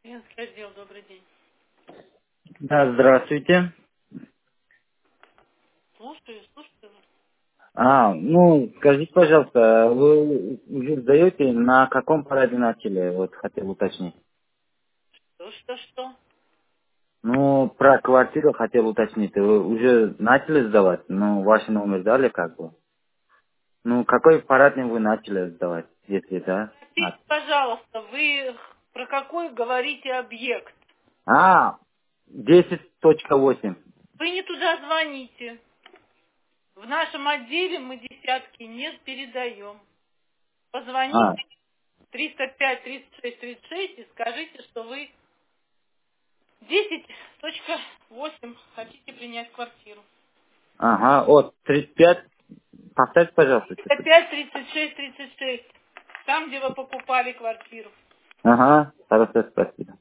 Клиентский отдел, добрый день. Да, здравствуйте. Слушаю вас. Скажите, пожалуйста, вы уже сдаете, на каком параде начали? Вот хотел уточнить. Что? Про квартиру хотел уточнить. Вы уже начали сдавать? Ваш номер дали как бы. Какой парад вы начали сдавать, если да? Скажите, пожалуйста, вы про какой говорите объект? 10.8. Вы не туда звоните. В нашем отделе мы десятки не передаем. А, Позвоните 305-36-36 и скажите, что вы 10.8 хотите принять квартиру. ага, 35. Повторите, пожалуйста. 305-36-36. Там, где вы покупали квартиру. Ага, хорошо, спасибо.